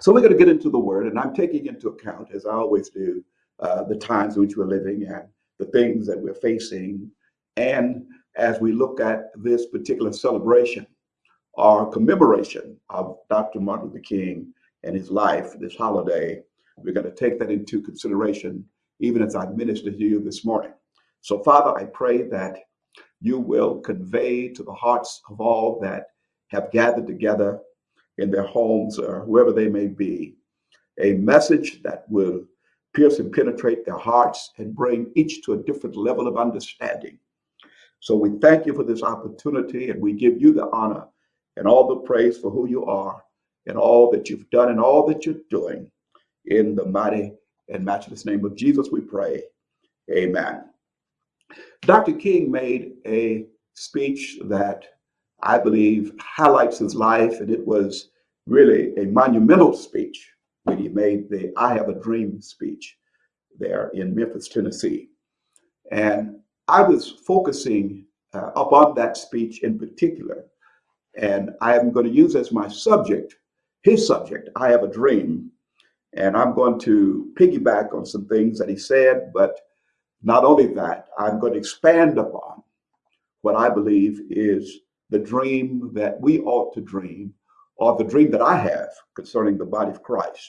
So we're going to get into the word, and I'm taking into account, as I always do, the times in which we're living and the things that we're facing. And as we look at this particular celebration or commemoration of Dr. Martin Luther King and his life, this holiday, we're going to take that into consideration, even as I minister to you this morning. So, Father, I pray that you will convey to the hearts of all that have gathered together in their homes or whoever they may be, a message that will pierce and penetrate their hearts and bring each to a different level of understanding. So we thank you for this opportunity, and we give you the honor and all the praise for who you are and all that you've done and all that you're doing. In the mighty and matchless name of Jesus, we pray. Amen. Dr. King made a speech that I believe highlights his life, and it was really a monumental speech when he made the I Have a Dream speech there in Memphis, Tennessee. And I was focusing upon that speech in particular, and I am going to use as my subject, his subject, I Have a Dream. And I'm going to piggyback on some things that he said, but not only that, I'm going to expand upon what I believe is the dream that we ought to dream, or the dream that I have concerning the body of Christ.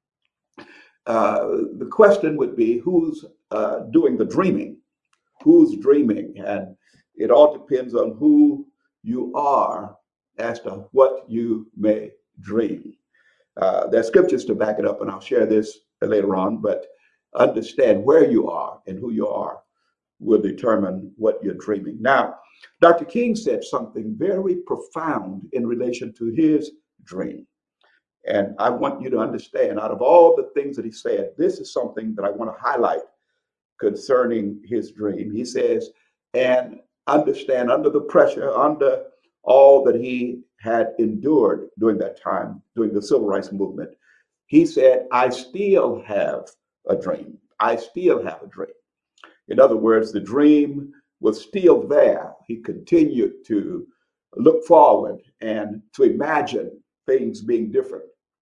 The question would be, who's doing the dreaming? Who's dreaming? And it all depends on who you are as to what you may dream. There's scriptures to back it up, and I'll share this later on, but understand where you are and who you are will determine what you're dreaming. Now, Dr. King said something very profound in relation to his dream. And I want you to understand, out of all the things that he said, this is something that I want to highlight concerning his dream. He says, and understand under the pressure, under all that he had endured during that time, during the civil rights movement, he said, I still have a dream. I still have a dream. In other words, the dream was still there. He continued to look forward and to imagine things being different.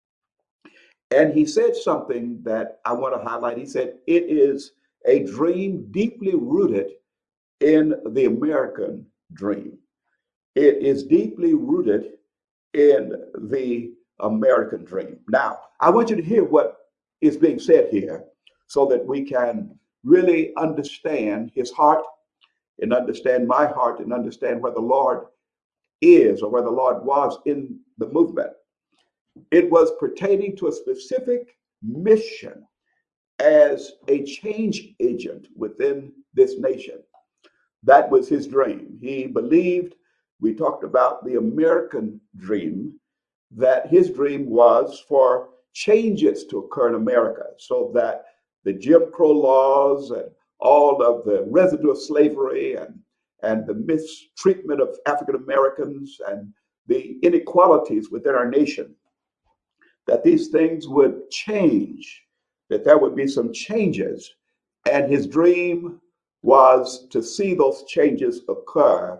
And he said something that I want to highlight. He said, it is a dream deeply rooted in the American dream. It is deeply rooted in the American dream. Now, I want you to hear what is being said here so that we can really understand his heart and understand my heart and understand where the Lord is or where the Lord was in the movement. It was pertaining to a specific mission as a change agent within this nation. That was his dream. He believed, we talked about the American dream, that his dream was for changes to occur in America so that the Jim Crow laws and all of the residue of slavery and the mistreatment of African Americans and the inequalities within our nation, that these things would change, that there would be some changes. And his dream was to see those changes occur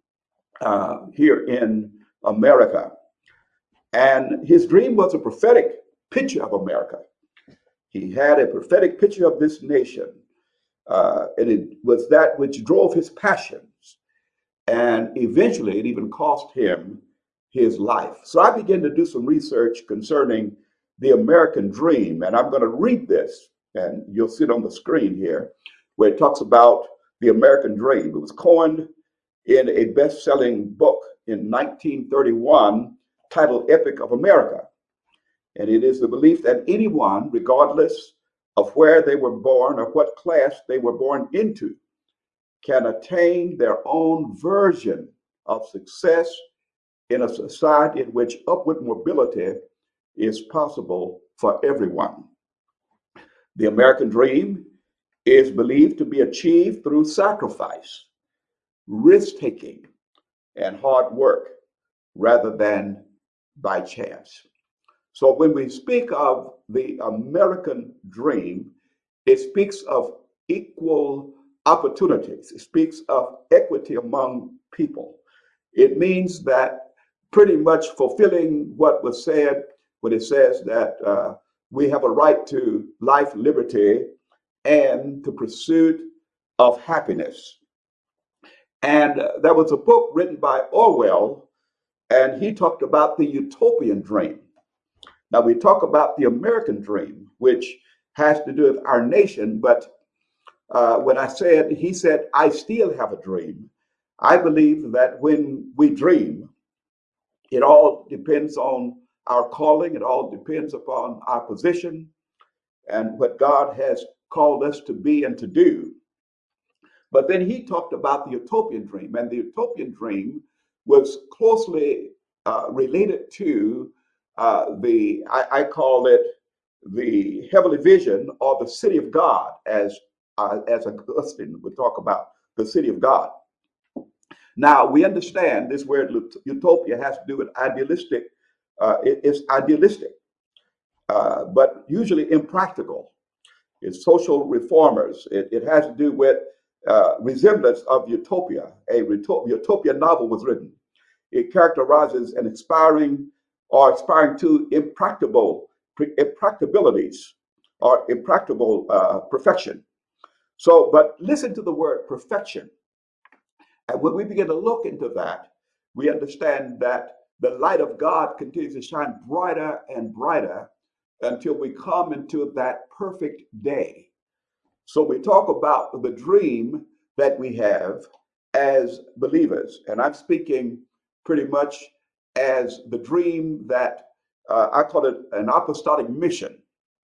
here in America. And his dream was a prophetic picture of America. He had a prophetic picture of this nation. And it was that which drove his passions. And eventually, it even cost him his life. So I began to do some research concerning the American dream. And I'm going to read this, and you'll see it on the screen here, where it talks about the American dream. It was coined in a best-selling book in 1931 titled Epic of America. And it is the belief that anyone, regardless of where they were born or what class they were born into, can attain their own version of success in a society in which upward mobility is possible for everyone. The American dream is believed to be achieved through sacrifice, risk-taking, and hard work rather than by chance. So when we speak of the American dream, it speaks of equal opportunities. It speaks of equity among people. It means that pretty much fulfilling what was said when it says that we have a right to life, liberty, and the pursuit of happiness. And there was a book written by Orwell, and he talked about the utopian dream. Now, we talk about the American dream, which has to do with our nation, but when he said, I still have a dream, I believe that when we dream, it all depends on our calling, it all depends upon our position and what God has called us to be and to do. But then he talked about the utopian dream, and the utopian dream was closely related to I call it the heavenly vision or the city of God, as Augustine would talk about the city of God. Now we understand this word utopia has to do with idealistic. It's idealistic, but usually impractical. It's social reformers. It has to do with resemblance of utopia. A utopia novel was written. It characterizes an aspiring to impracticabilities or impracticable perfection. So, but listen to the word perfection. And when we begin to look into that, we understand that the light of God continues to shine brighter and brighter until we come into that perfect day. So we talk about the dream that we have as believers. And I'm speaking pretty much as the dream that I call it an apostolic mission.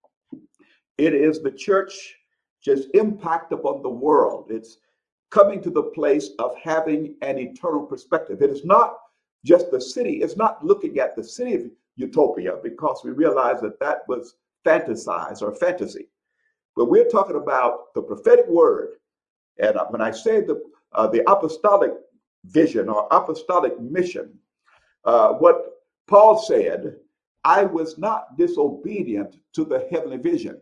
It is the church just impact upon the world. It's coming to the place of having an eternal perspective. It is not just the city. It's not looking at the city of utopia, because we realize that that was fantasized or fantasy. But we're talking about the prophetic word. And when I say the apostolic vision or apostolic mission, what Paul said, I was not disobedient to the heavenly vision.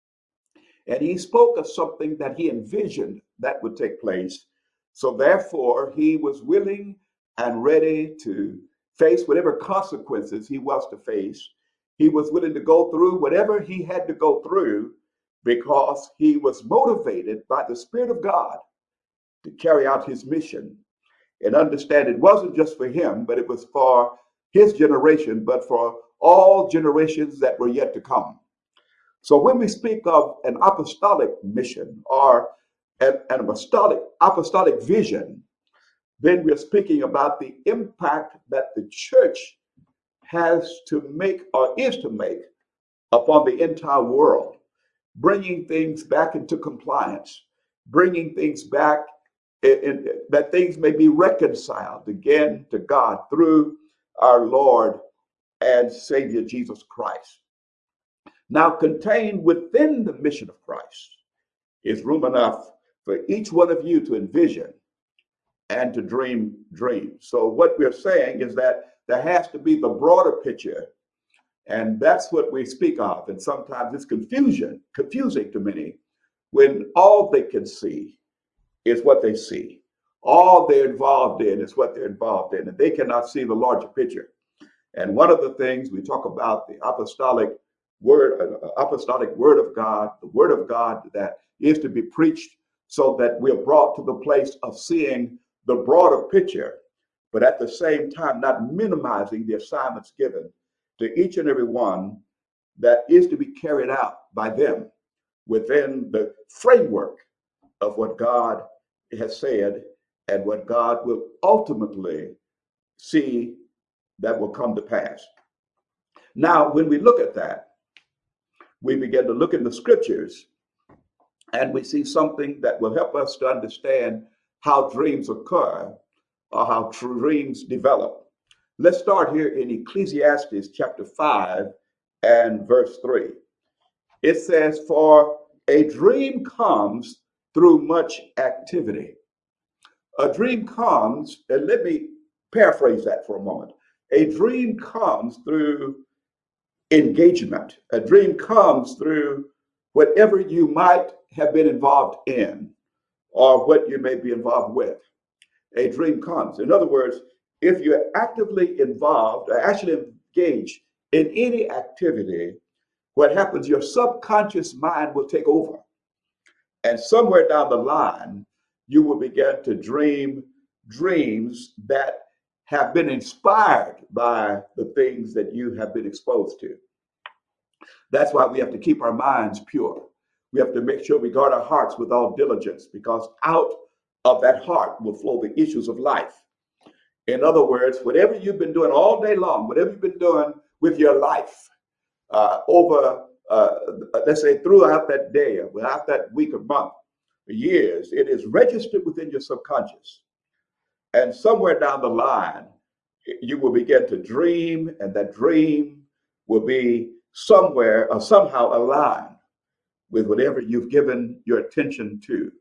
And he spoke of something that he envisioned that would take place. So therefore, he was willing and ready to face whatever consequences he was to face. He was willing to go through whatever he had to go through because he was motivated by the Spirit of God to carry out his mission and understand it wasn't just for him, but it was for his generation, but for all generations that were yet to come. So when we speak of an apostolic mission or an apostolic vision, then we're speaking about the impact that the church has to make or is to make upon the entire world, bringing things back into compliance, bringing things back that things may be reconciled again to God through our Lord and Savior Jesus Christ. Now, contained within the mission of Christ is room enough for each one of you to envision and to dream dreams. So what we're saying is that there has to be the broader picture, and that's what we speak of. And sometimes it's confusing to many when all they can see is what they see. All they're involved in is what they're involved in, and they cannot see the larger picture. And one of the things we talk about, the apostolic word of God, the word of God that is to be preached so that we're brought to the place of seeing the broader picture, but at the same time not minimizing the assignments given to each and every one that is to be carried out by them within the framework of what God has said and what God will ultimately see that will come to pass. Now, when we look at that, we begin to look in the scriptures and we see something that will help us to understand how dreams occur or how dreams develop. Let's start here in Ecclesiastes chapter 5 and verse 3. It says, for a dream comes through much activity. A dream comes, and let me paraphrase that for a moment. A dream comes through engagement. A dream comes through whatever you might have been involved in or what you may be involved with. A dream comes. In other words, if you're actively involved or actually engaged in any activity, what happens, your subconscious mind will take over. And somewhere down the line, you will begin to dream dreams that have been inspired by the things that you have been exposed to. That's why we have to keep our minds pure. We have to make sure we guard our hearts with all diligence, because out of that heart will flow the issues of life. In other words, whatever you've been doing all day long, whatever you've been doing with your life over, let's say, throughout that day, or throughout that week or month, or years, it is registered within your subconscious. And somewhere down the line, you will begin to dream, and that dream will be somewhere or somehow aligned with whatever you've given your attention to.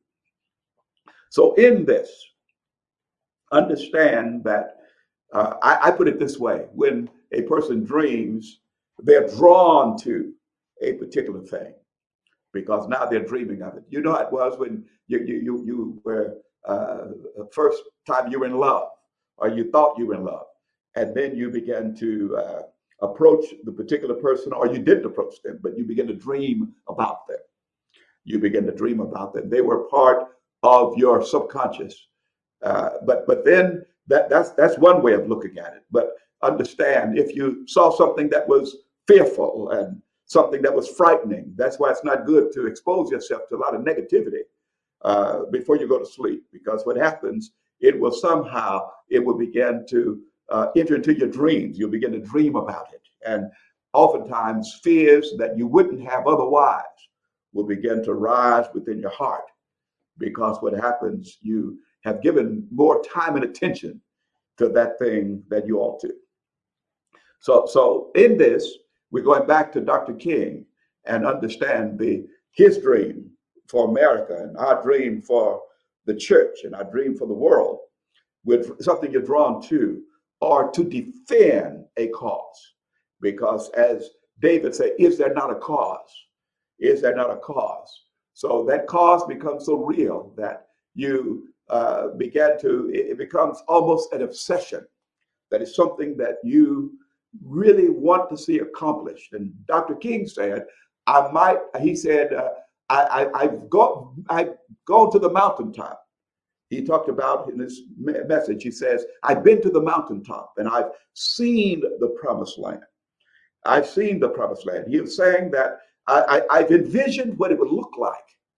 So, in this, understand that I put it this way: when a person dreams, they're drawn to a particular thing because now they're dreaming of it. You know how it was when you were first time you were in love, or you thought you were in love, and then you began to approach the particular person, or you didn't approach them, but you began to dream about them. You begin to dream about them. They were part of your subconscious. But then that's one way of looking at it. But understand, if you saw something that was fearful and something that was frightening, that's why it's not good to expose yourself to a lot of negativity before you go to sleep, because what happens, it will begin to enter into your dreams. You'll begin to dream about it, and oftentimes fears that you wouldn't have otherwise will begin to rise within your heart, because what happens, you have given more time and attention to that thing that you ought to. So in this, we're going back to Dr. King and understand his dream for America and our dream for the church and our dream for the world, with something you're drawn to, or to defend a cause. Because as David said, is there not a cause? Is there not a cause? So that cause becomes so real that you it becomes almost an obsession. That is something that you really want to see accomplished. And Dr. King said, he said, I've gone to the mountaintop. He talked about in this message, he says, I've been to the mountaintop and I've seen the promised land. I've seen the promised land. He was saying that I've envisioned what it would look like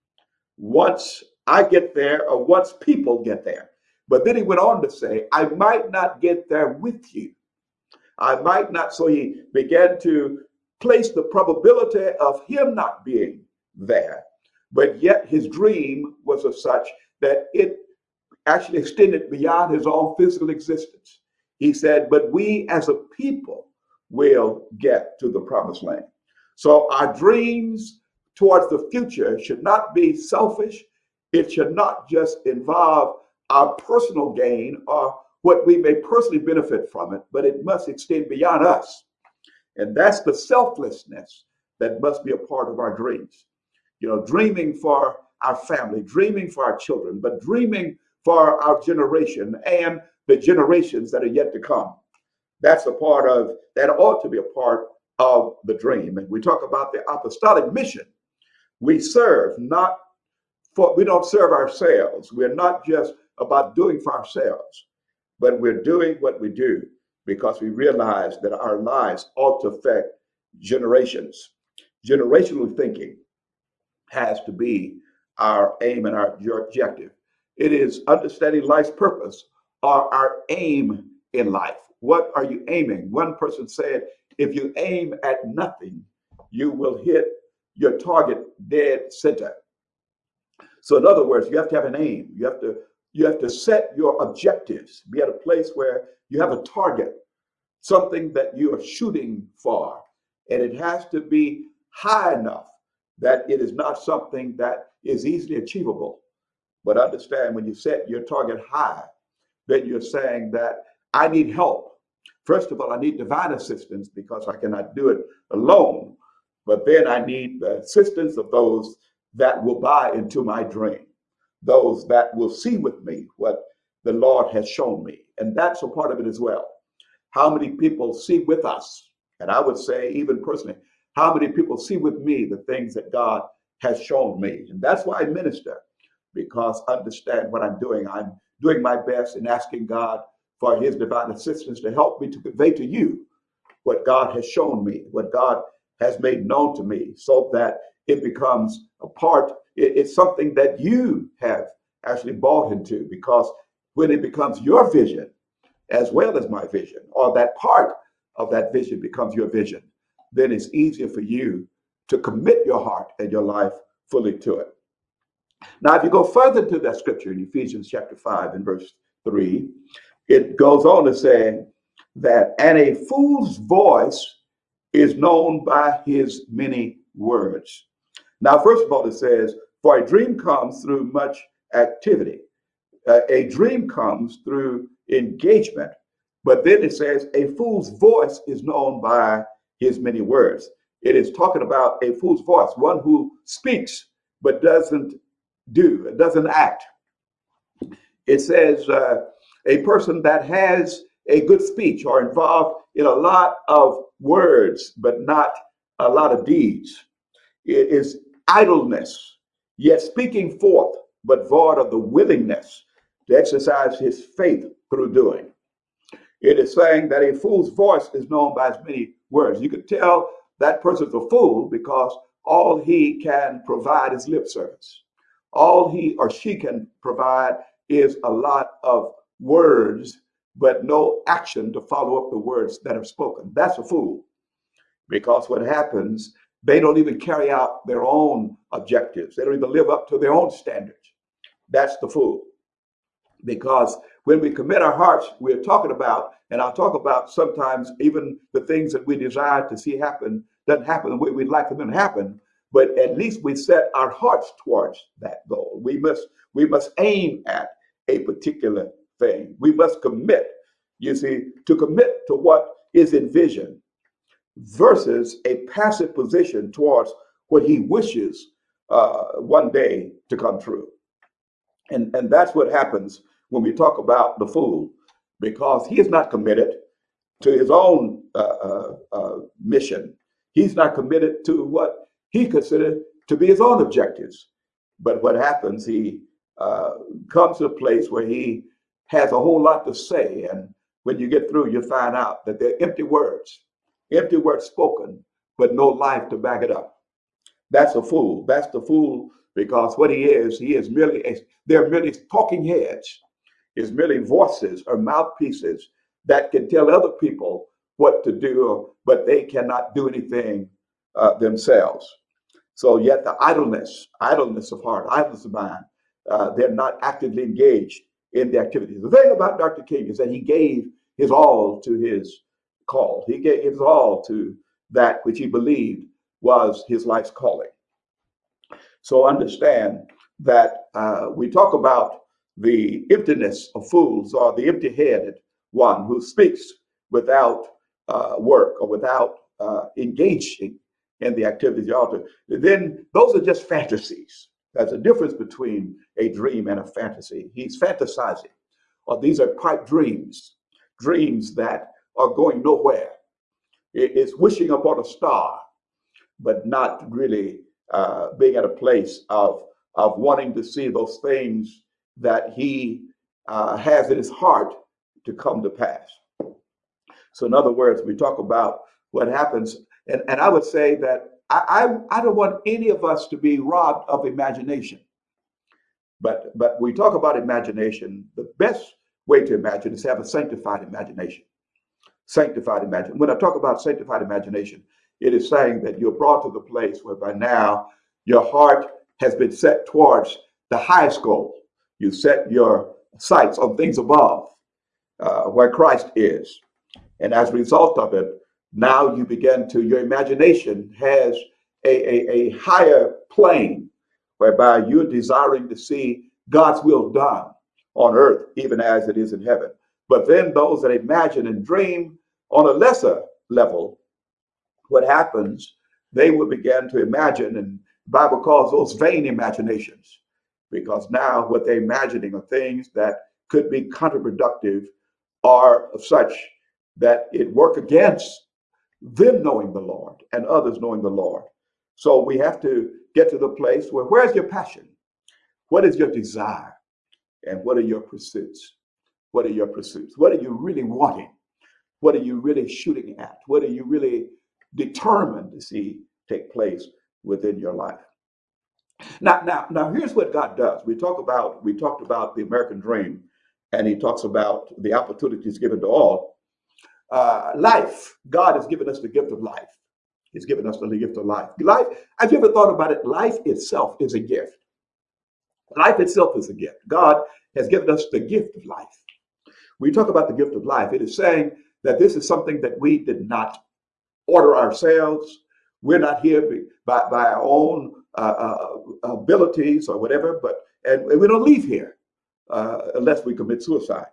once I get there, or once people get there. But then he went on to say, I might not get there with you. I might not. So he began to place the probability of him not being there. But yet his dream was of such that it actually extended beyond his own physical existence. He said, but we as a people will get to the promised land. So our dreams towards the future should not be selfish. It should not just involve our personal gain or what we may personally benefit from it, but it must extend beyond us. And that's the selflessness that must be a part of our dreams. You know, dreaming for our family, dreaming for our children, but dreaming for our generation and the generations that are yet to come. That ought to be a part of the dream. And we talk about the apostolic mission. We don't serve ourselves. We're not just about doing for ourselves, but we're doing what we do because we realize that our lives ought to affect generations. Generational thinking has to be our aim and our objective. It is understanding life's purpose or our aim in life. What are you aiming? One person said, if you aim at nothing, you will hit your target dead center. So in other words, you have to have an aim. You have to set your objectives, be at a place where you have a target, something that you are shooting for. And it has to be high enough that it is not something that is easily achievable. But understand, when you set your target high, then you're saying that I need help. First of all, I need divine assistance because I cannot do it alone. But then I need the assistance of those that will buy into my dream, those that will see with me what the Lord has shown me. And that's a part of it as well. How many people see with us And I would say, even personally, how many people see with me the things that God has shown me? And that's why I minister, because understand what I'm doing. I'm doing my best and asking God for his divine assistance to help me to convey to you what God has shown me, what God has made known to me, so that it becomes a part, it's something that you have actually bought into, because when it becomes your vision as well as my vision, or that part of that vision becomes your vision, then it's easier for you to commit your heart and your life fully to it. Now, if you go further to that scripture in Ephesians chapter 5 and verse 3, it goes on to say that, and a fool's voice is known by his many words. Now, first of all, it says, for a dream comes through much activity. A dream comes through engagement. But then it says, a fool's voice is known by his many words. It is talking about a fool's voice, one who speaks but doesn't do, doesn't act. It says a person that has a good speech or involved in a lot of words but not a lot of deeds. It is idleness, yet speaking forth, but void of the willingness to exercise his faith through doing. It is saying that a fool's voice is known by his many words. You could tell that person's a fool because all he can provide is lip service. All he or she can provide is a lot of words, but no action to follow up the words that are spoken. That's a fool, because what happens, they don't even carry out their own objectives. They don't even live up to their own standards. That's the fool. Because when we commit our hearts, we're talking about, and I'll talk about sometimes even the things that we desire to see happen doesn't happen the way we'd like them to happen, but at least we set our hearts towards that goal. We must aim at a particular thing. We must commit, you see, to commit to what is envisioned versus a passive position towards what he wishes one day to come true. And that's what happens when we talk about the fool, because he is not committed to his own mission. He's not committed to what he considered to be his own objectives. But what happens, he comes to a place where he has a whole lot to say. And when you get through, you find out that they're empty words spoken, but no life to back it up. That's a fool. That's the fool, because what he is merely, they're merely talking heads, is merely voices or mouthpieces that can tell other people what to do, but they cannot do anything themselves. So yet the idleness of heart, idleness of mind, they're not actively engaged in the activities. The thing about Dr. King is that he gave his all to his call. He gave his all to that which he believed was his life's calling. So understand that we talk about the emptiness of fools, or the empty-headed one who speaks without work or without engaging in the activities of the altar. Then those are just fantasies. There's a difference between a dream and a fantasy. He's fantasizing, or these are pipe dreams, dreams that are going nowhere. It's wishing upon a star, but not really being at a place of wanting to see those things that he has in his heart to come to pass. So in other words, we talk about what happens, and I would say that I don't want any of us to be robbed of imagination. But we talk about imagination. The best way to imagine is to have a sanctified imagination. Sanctified imagination. When I talk about sanctified imagination, it is saying that you're brought to the place where by now your heart has been set towards the highest goal. You set your sights on things above, where Christ is. And as a result of it, now you begin to, your imagination has a higher plane whereby you're desiring to see God's will done on earth, even as it is in heaven. But then those that imagine and dream on a lesser level, what happens, they will begin to imagine, and the Bible calls those vain imaginations, because now what they're imagining are things that could be counterproductive, or of such that it work against them knowing the Lord and others knowing the Lord. So we have to get to the place where, where's your passion? What is your desire? And what are your pursuits? What are your pursuits? What are you really wanting? What are you really shooting at? What are you really determined to see take place within your life? Now, here's what God does. We talked about the American dream, and He talks about the opportunities given to all. Life. God has given us the gift of life. He's given us the gift of life. Life. Have you ever thought about it? Life itself is a gift. Life itself is a gift. God has given us the gift of life. When you talk about the gift of life, it is saying that this is something that we did not order ourselves. We're not here by our own abilities or whatever, and we don't leave here unless we commit suicide.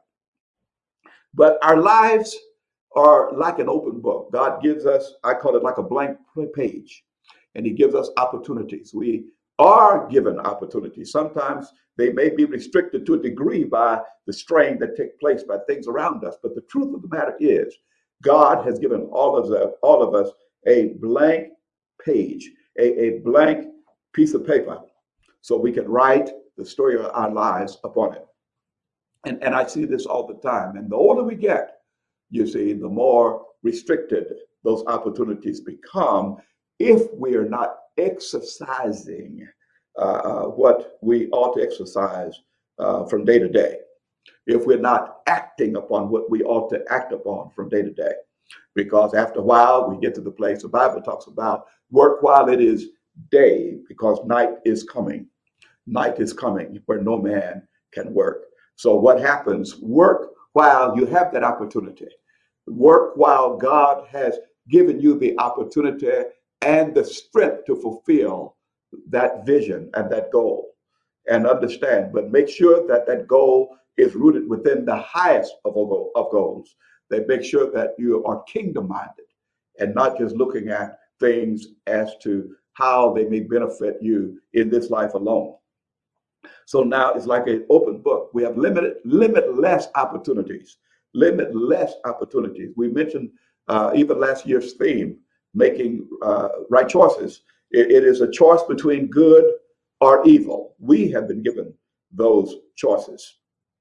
But our lives are like an open book. God gives us, I call it like a blank page, and He gives us opportunities. We are given opportunities. Sometimes they may be restricted to a degree by the strain that takes place by things around us. But the truth of the matter is, God has given all of us a blank page, a blank piece of paper, so we can write the story of our lives upon it. And I see this all the time. And the older we get, you see, the more restricted those opportunities become if we are not exercising what we ought to exercise from day to day, if we're not acting upon what we ought to act upon from day to day. Because after a while, we get to the place the Bible talks about work while it is day, because night is coming. Night is coming where no man can work. So what happens? Work while you have that opportunity. Work while God has given you the opportunity and the strength to fulfill that vision and that goal. And understand, but make sure that that goal is rooted within the highest of goals. They make sure that you are kingdom minded and not just looking at things as to how they may benefit you in this life alone. So now it's like an open book. We have limitless opportunities, limitless opportunities. We mentioned even last year's theme, making right choices. It is a choice between good or evil. We have been given those choices.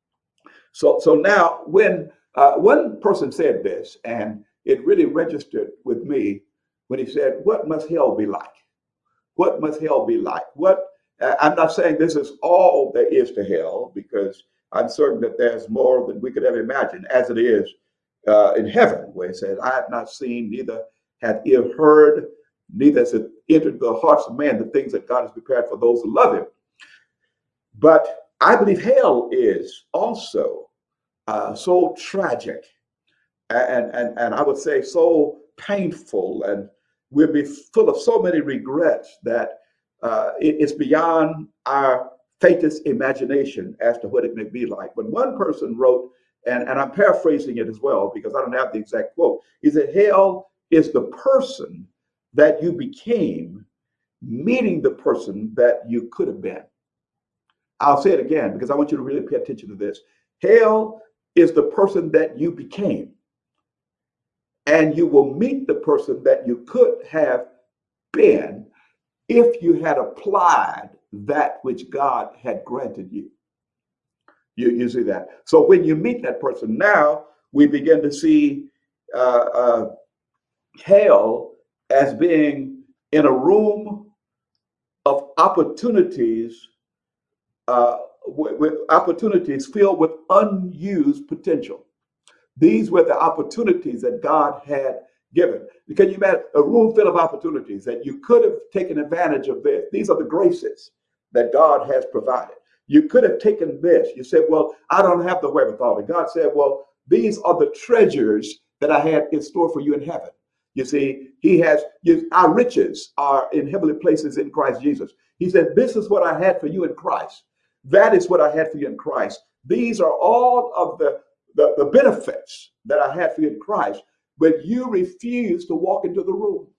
So now when one person said this, and it really registered with me when he said, "What must hell be like? What must hell be like?" I'm not saying this is all there is to hell, because I'm certain that there's more than we could ever imagine, as it is in heaven, where it says, "I have not seen, neither hath ear heard, neither has it entered the hearts of man, the things that God has prepared for those who love Him." But I believe hell is also so tragic, and I would say so painful, and we'll be full of so many regrets that it's beyond our faintest imagination as to what it may be like. But one person wrote, and I'm paraphrasing it as well because I don't have the exact quote. He said, "Hell is the person that you became meeting the person that you could have been." I'll say it again because I want you to really pay attention to this. Hell is the person that you became, and you will meet the person that you could have been if you had applied that which God had granted you. You see that? So when you meet that person, now we begin to see hell as being in a room of opportunities, with opportunities filled with unused potential. These were the opportunities that God had given. Can you imagine a room full of opportunities that you could have taken advantage of this? These are the graces that God has provided. You could have taken this. You said, "Well, I don't have the wherewithal." And God said, "Well, these are the treasures that I had in store for you in heaven." You see, our riches are in heavenly places in Christ Jesus. He said, "This is what I had for you in Christ. That is what I had for you in Christ. These are all of the benefits that I had for you in Christ, but you refuse to walk into the room."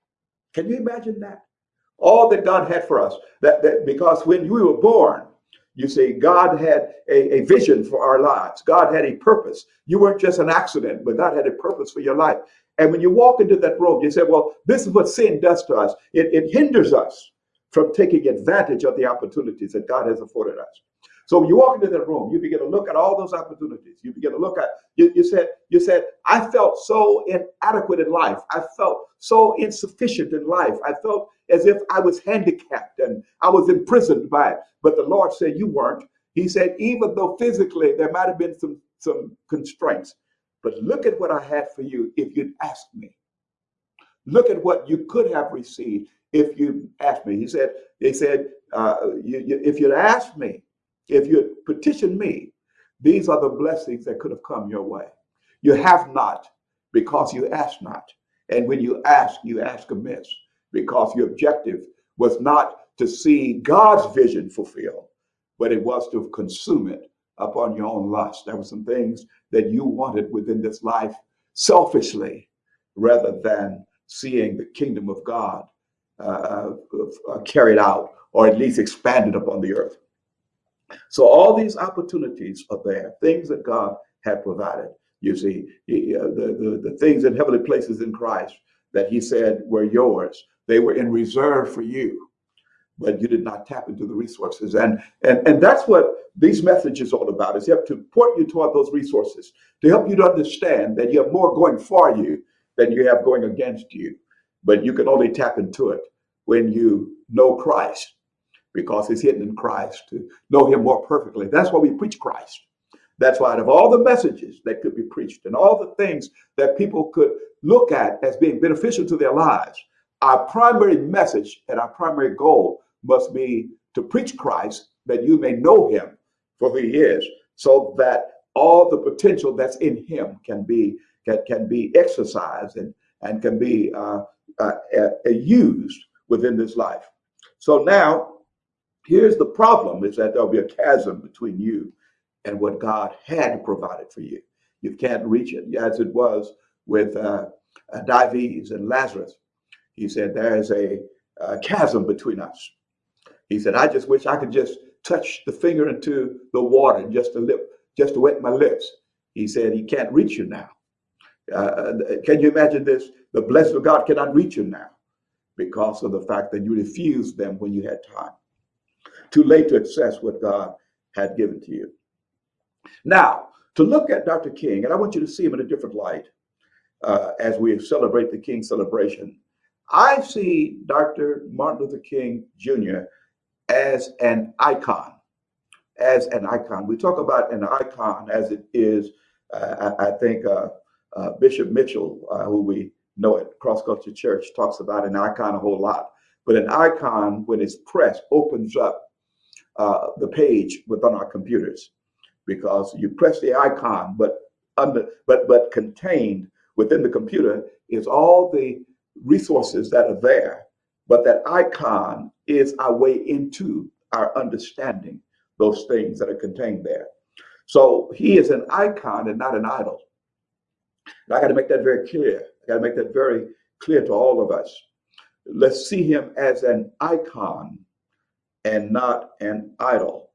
Can you imagine that? All that God had for us, that because when we were born, You see, God had a vision for our lives. God had a purpose. You weren't just an accident, but God had a purpose for your life. And when you walk into that room, you say, well, this is what sin does to us. It hinders us from taking advantage of the opportunities that God has afforded us. So when you walk into that room, you begin to look at all those opportunities. You begin to look at, you said, I felt so inadequate in life. I felt so insufficient in life. I felt as if I was handicapped and I was imprisoned by it. But the Lord said, you weren't. He said, even though physically there might have been some constraints, but look at what I had for you if you'd asked me. Look at what you could have received if you asked me. They said, if you'd asked me, if you'd petitioned me, these are the blessings that could have come your way. You have not because you ask not. And when you ask amiss because your objective was not to see God's vision fulfilled, but it was to consume it upon your own lust. There were some things that you wanted within this life selfishly rather than seeing the kingdom of God carried out or at least expanded upon the earth. So all these opportunities are there, things that God had provided. You see, the things in heavenly places in Christ that he said were yours, they were in reserve for you, but you did not tap into the resources. And that's what these messages are all about, is you have to point you toward those resources to help you to understand that you have more going for you than you have going against you. But you can only tap into it when you know Christ, because it's hidden in Christ, to know him more perfectly. That's why we preach Christ. That's why out of all the messages that could be preached and all the things that people could look at as being beneficial to their lives, our primary message and our primary goal must be to preach Christ, that you may know him for who he is, so that all the potential that's in him can be exercised and can be used within this life. So now, here's the problem, is that there'll be a chasm between you and what God had provided for you. You can't reach it, as it was with Dives and Lazarus. He said, there is a chasm between us. He said, I just wish I could just touch the finger into the water just to wet my lips. He said, he can't reach you now. Can you imagine this? The blessing of God cannot reach you now because of the fact that you refused them when you had time. Too late to access what God had given to you. Now, to look at Dr. King, and I want you to see him in a different light as we celebrate the King celebration. I see Dr. Martin Luther King Jr. as an icon. As an icon. We talk about an icon as it is, I think Bishop Mitchell, who we know at Cross Culture Church, talks about an icon a whole lot. But an icon, when it's pressed, opens up the page within our computers, because you press the icon, but contained within the computer is all the resources that are there. But that icon is our way into our understanding those things that are contained there. So he is an icon and not an idol. And I got to make that very clear. I got to make that very clear to all of us. Let's see him as an icon and not an idol.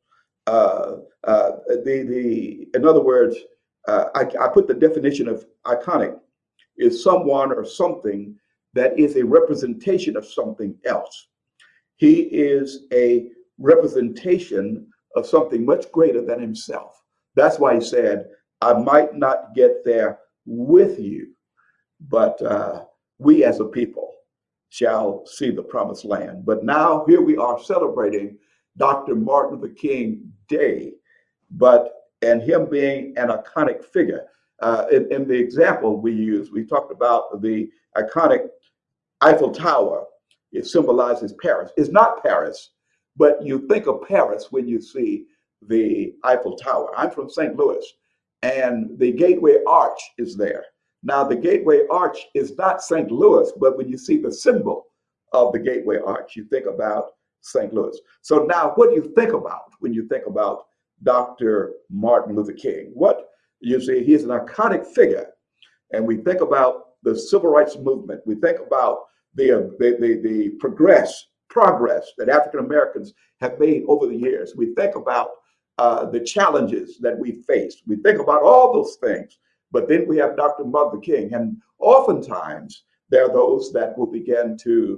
In other words, I put the definition of iconic is someone or something that is a representation of something else. He is a representation of something much greater than himself. That's why he said, I might not get there with you, but we as a people shall see the promised land. But now here we are celebrating Dr. Martin Luther King Day, and him being an iconic figure. In the example we used, we talked about the iconic Eiffel Tower. It symbolizes Paris. It's not Paris, but you think of Paris when you see the Eiffel Tower. I'm from St. Louis, and the Gateway Arch is there. Now, the Gateway Arch is not St. Louis, but when you see the symbol of the Gateway Arch, you think about St. Louis. So now, what do you think about when you think about Dr. Martin Luther King? What you see, he is an iconic figure, and we think about the civil rights movement. We think about the progress progress that African Americans have made over the years. We think about the challenges that we faced. We think about all those things. But then we have Dr. Martin Luther King, and oftentimes there are those that will begin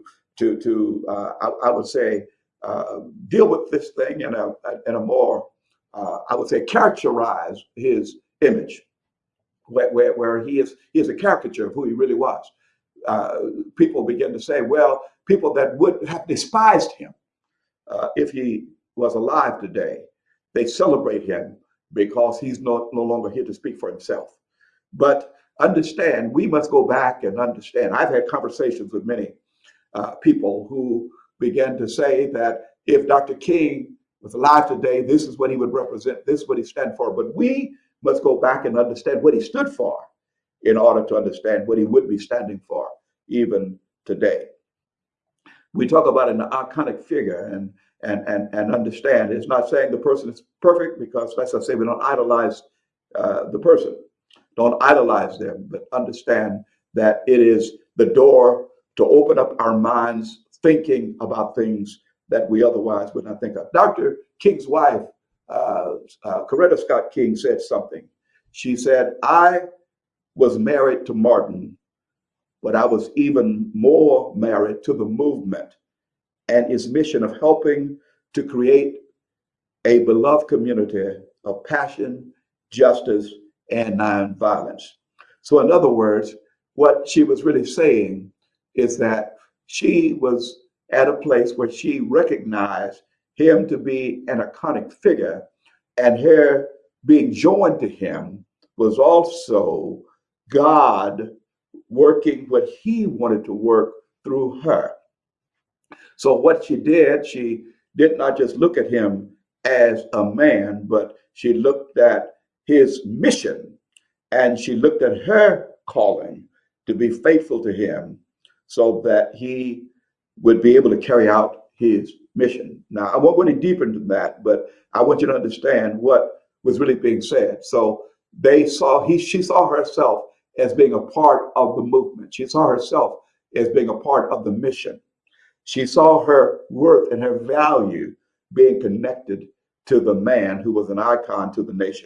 I would say, deal with this thing in a more, I would say, characterize his image, where he is a caricature of who he really was. People begin to say, well, people that would have despised him if he was alive today, they celebrate him because he's no longer here to speak for himself. But understand, we must go back and understand. I've had conversations with many people who began to say that if Dr. King was alive today, this is what he would represent, this is what he stand for. But we must go back and understand what he stood for in order to understand what he would be standing for even today. We talk about an iconic figure and understand it's not saying the person is perfect, because as I say, we don't idolize the person, don't idolize them, but understand that it is the door to open up our minds, thinking about things that we otherwise would not think of. Dr. King's wife, Coretta Scott King, said something. She said, I was married to Martin, but I was even more married to the movement and its mission of helping to create a beloved community of passion, justice, and nonviolence. So in other words, what she was really saying is that she was at a place where she recognized him to be an iconic figure, and her being joined to him was also God working what he wanted to work through her. So what she did not just look at him as a man, but she looked at his mission, and she looked at her calling to be faithful to him so that he would be able to carry out his mission. Now, I won't go any deeper into that, but I want you to understand what was really being said. So she saw herself as being a part of the movement. She saw herself as being a part of the mission. She saw her worth and her value being connected to the man who was an icon to the nation.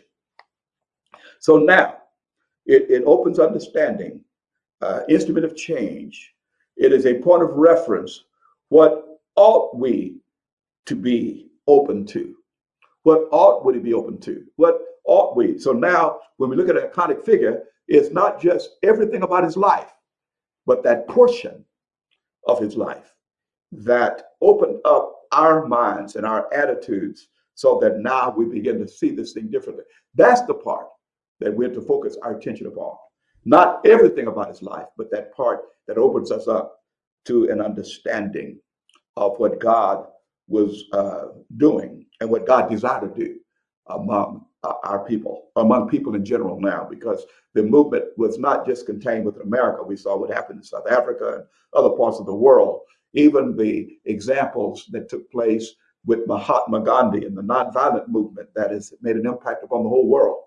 So now it opens understanding, instrument of change. It is a point of reference. What ought we to be open to? What ought we to be open to? What ought we? So now when we look at an iconic figure, it's not just everything about his life, but that portion of his life that opened up our minds and our attitudes so that now we begin to see this thing differently. That's the part that we're to focus our attention upon. Not everything about his life, but that part that opens us up to an understanding of what God was doing and what God desired to do among our people, among people in general now, because the movement was not just contained within America. We saw what happened in South Africa and other parts of the world. Even the examples that took place with Mahatma Gandhi and the nonviolent movement that has made an impact upon the whole world.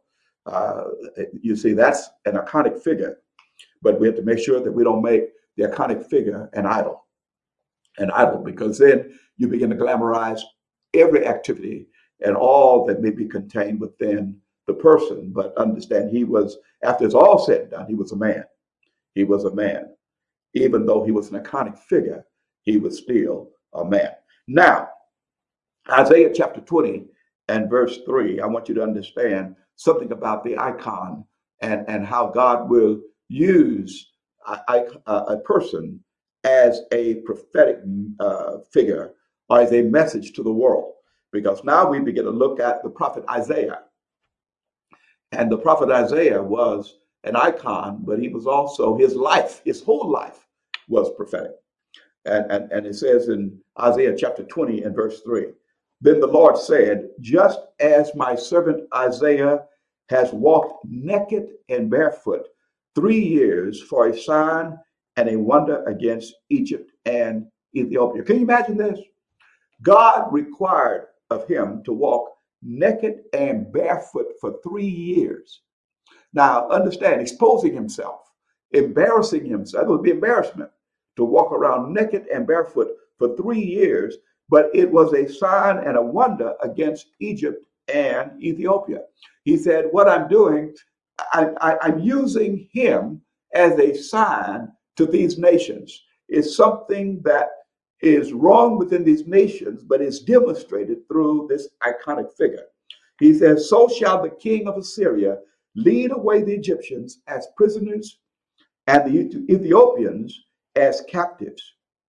You see, that's an iconic figure, but we have to make sure that we don't make the iconic figure an idol, because then you begin to glamorize every activity and all that may be contained within the person. But understand, he was, after it's all said and done, he was a man. He was a man. Even though he was an iconic figure, he was still a man. Now, Isaiah chapter 20 and verse 3, I want you to understand something about the icon and how God will use a person as a prophetic figure or as a message to the world. Because now we begin to look at the prophet Isaiah. And the prophet Isaiah was an icon, but he was also, his life, his whole life was prophetic. And it says in Isaiah chapter 20 and verse 3, then the Lord said, just as my servant Isaiah has walked naked and barefoot 3 years for a sign and a wonder against Egypt and Ethiopia. Can you imagine this? God required of him to walk naked and barefoot for 3 years. Now, understand, exposing himself, embarrassing himself, it would be embarrassment to walk around naked and barefoot for 3 years, but it was a sign and a wonder against Egypt and Ethiopia. He said, what I'm doing, I'm using him as a sign to these nations. It's something that is wrong within these nations, but is demonstrated through this iconic figure. He says, so shall the king of Assyria lead away the Egyptians as prisoners and the Ethiopians as captives,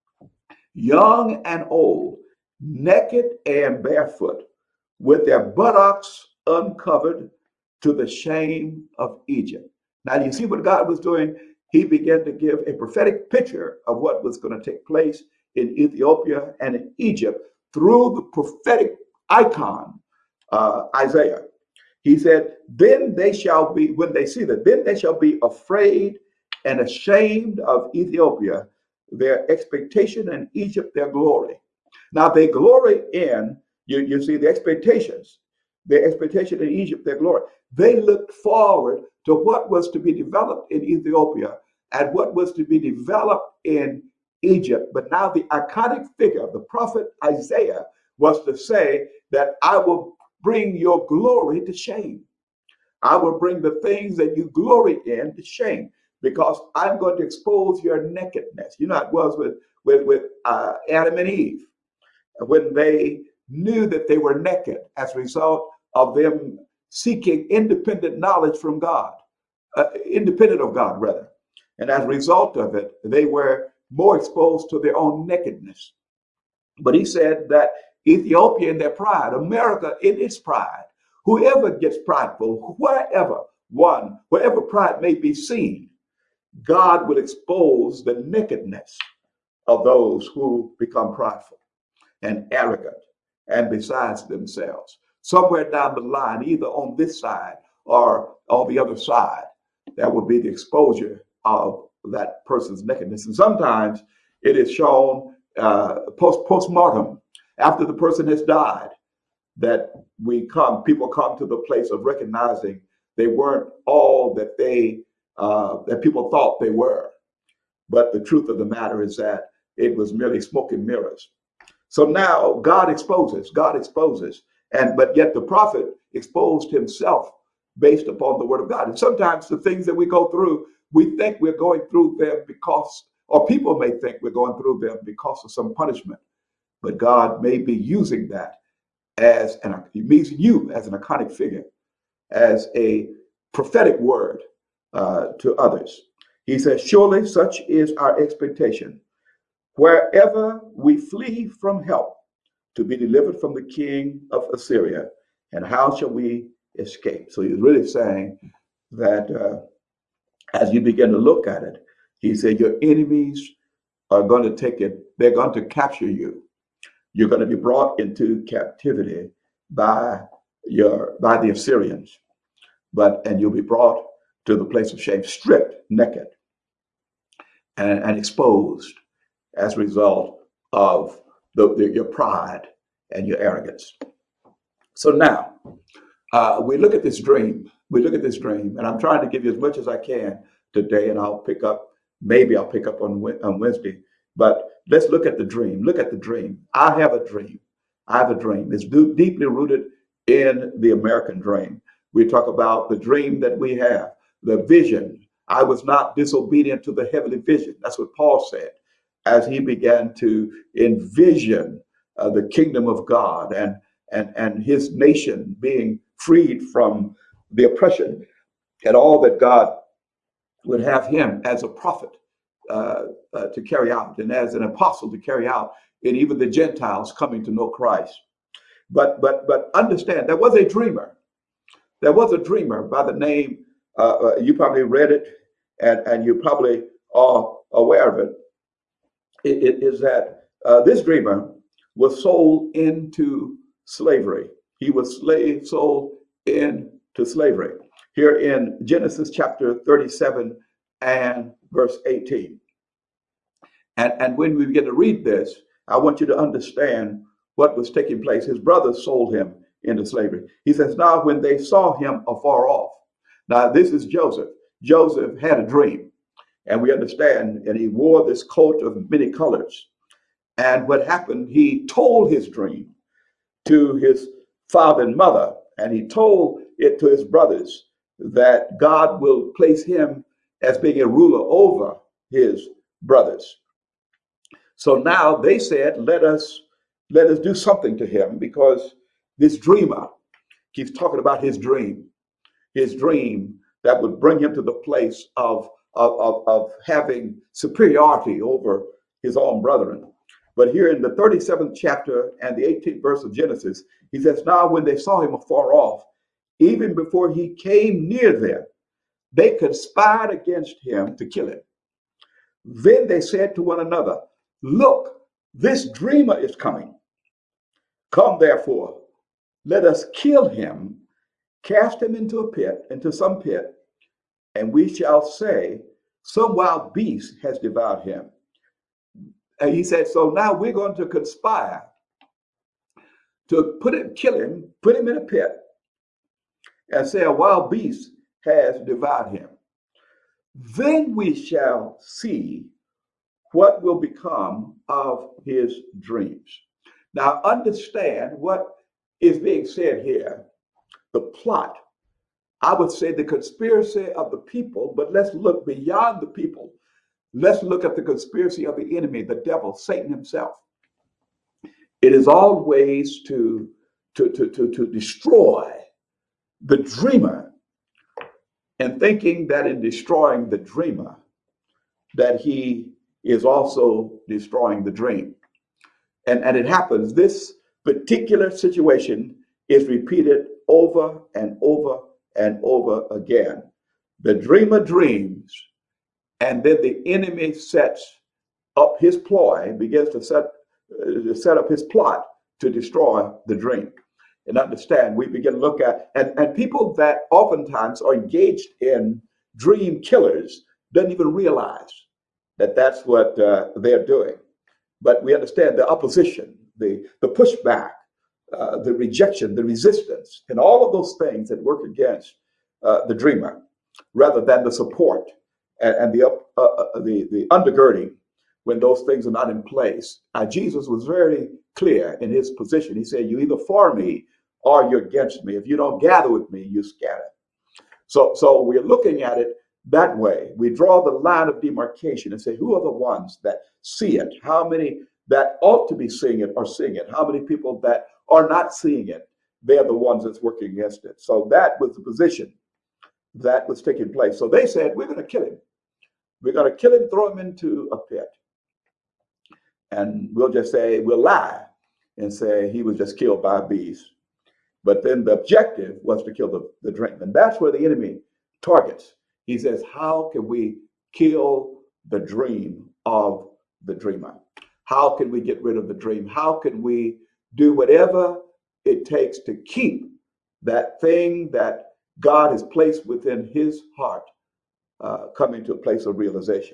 young and old, naked and barefoot, with their buttocks uncovered, to the shame of Egypt. Now, you see what God was doing? He began to give a prophetic picture of what was going to take place in Ethiopia and in Egypt through the prophetic icon, Isaiah. He said, then they shall be, when they see that, then they shall be afraid and ashamed of Ethiopia, their expectation, and Egypt, their glory. Now they glory in, you see, the expectations, their expectation in Egypt, their glory. They looked forward to what was to be developed in Ethiopia and what was to be developed in Egypt. But now the iconic figure of the prophet Isaiah was to say that I will bring your glory to shame. I will bring the things that you glory in to shame, because I'm going to expose your nakedness. You know, it was with Adam and Eve, when they knew that they were naked as a result of them seeking independent knowledge from God, independent of God, rather. And as a result of it, they were more exposed to their own nakedness. But he said that Ethiopia in their pride, America in its pride, whoever gets prideful, wherever pride may be seen, God will expose the nakedness of those who become prideful and arrogant and besides themselves. Somewhere down the line, either on this side or on the other side, that will be the exposure of that person's nakedness. And sometimes it is shown post-mortem, after the person has died, that people come to the place of recognizing they weren't all that that people thought they were. But the truth of the matter is that it was merely smoke and mirrors. So now God exposes, but yet the prophet exposed himself based upon the word of God. And sometimes the things that we go through, we think we're going through them because, or people may think we're going through them because of some punishment. But God may be using that using you as an iconic figure, as a prophetic word to others. He says, surely such is our expectation. Wherever we flee from help, to be delivered from the king of Assyria, and how shall we escape? So he's really saying that as you begin to look at it, he said, your enemies are going to take it, they're going to capture you. You're going to be brought into captivity by the Assyrians, and you'll be brought to the place of shame, stripped, naked, and exposed as a result of your pride and your arrogance. So now we look at this dream. And I'm trying to give you as much as I can today, and maybe I'll pick up on Wednesday. But let's look at the dream. Look at the dream. I have a dream. It's deeply rooted in the American dream. We talk about the dream that we have, the vision. I was not disobedient to the heavenly vision. That's what Paul said as he began to envision the kingdom of God and his nation being freed from the oppression, and all that God would have him as a prophet to carry out, and as an apostle to carry out, and even the Gentiles coming to know Christ. But understand, there was a dreamer. There was a dreamer by the name, you probably read it, and you probably are aware of it. It is that this dreamer was sold into slavery. He was sold into slavery. Here in Genesis chapter 37 and verse 18. And when we begin to read this, I want you to understand what was taking place. His brothers sold him into slavery. He says, now when they saw him afar off. Now this is Joseph. Joseph had a dream, and we understand, and he wore this coat of many colors. And what happened, he told his dream to his father and mother, and he told it to his brothers that God will place him as being a ruler over his brothers. So now they said, let us do something to him, because this dreamer keeps talking about his dream that would bring him to the place of having superiority over his own brethren. But here in the 37th chapter and the 18th verse of Genesis, he says, now when they saw him afar off, even before he came near them, they conspired against him to kill him. Then they said to one another, look, this dreamer is coming. Come therefore, let us kill him, cast him into a pit, into some pit, and we shall say, some wild beast has devoured him. And he said, so now we're going to conspire to kill him, put him in a pit, and say a wild beast has devoured him. Then we shall see what will become of his dreams. Now understand what is being said here. The plot, I would say the conspiracy of the people, but let's look beyond the people. Let's look at the conspiracy of the enemy, the devil, Satan himself. It is always to destroy the dreamer, and thinking that in destroying the dreamer, that he is also destroying the dream. And it happens, this particular situation is repeated over and over and over again. The dreamer dreams, and then the enemy sets up his ploy, begins to set up his plot to destroy the dream. And understand, we begin to look at, and people that oftentimes are engaged in dream killers don't even realize that that's what they're doing. But we understand the opposition, the pushback, the rejection, the resistance, and all of those things that work against the dreamer, rather than the support and the undergirding when those things are not in place. Jesus was very clear in his position. He said, you either for me or you're against me. If you don't gather with me, you scatter. So we're looking at it that way. We draw the line of demarcation and say, who are the ones that see it? How many that ought to be seeing it are seeing it? How many people that are not seeing it? They're the ones that's working against it. So that was the position that was taking place. So they said, we're going to kill him. We're going to kill him, throw him into a pit. And we'll just say, we'll lie and say he was just killed by a beast. But then the objective was to kill the dream. And that's where the enemy targets. He says, how can we kill the dream of the dreamer? How can we get rid of the dream? How can we do whatever it takes to keep that thing that God has placed within his heart coming to a place of realization?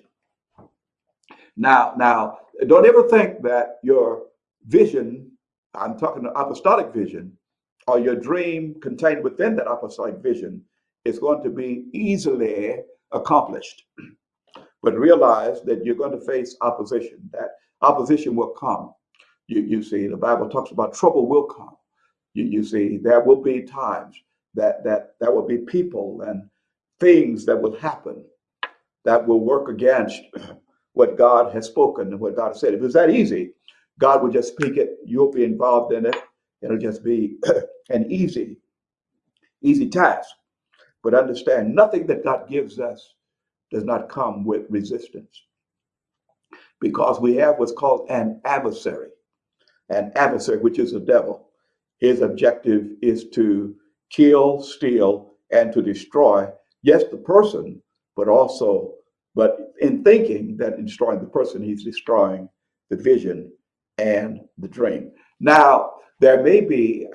Now, don't ever think that your vision, I'm talking apostolic vision, or your dream contained within that apostolic vision is going to be easily accomplished. But realize that you're going to face opposition. That opposition will come. You see, the Bible talks about trouble will come. You see, there will be times that there will be people and things that will happen that will work against what God has spoken and what God has said. If it was that easy, God would just speak it. You'll be involved in it. It'll just be an easy task. But understand, nothing that God gives us does not come with resistance, because we have what's called an adversary, which is the devil. His objective is to kill, steal, and to destroy, yes, the person, but in thinking that in destroying the person, he's destroying the vision and the dream. Now, there may be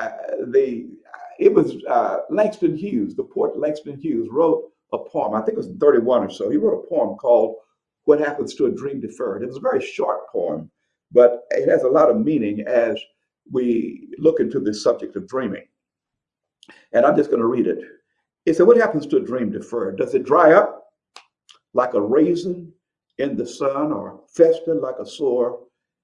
Langston Hughes, the poet Langston Hughes, wrote a poem. I think it was in 31 or so. He wrote a poem called "What Happens to a Dream Deferred." It was a very short poem, but it has a lot of meaning as we look into this subject of dreaming. And I'm just going to read it. It said, "What happens to a dream deferred? Does it dry up like a raisin in the sun, or fester like a sore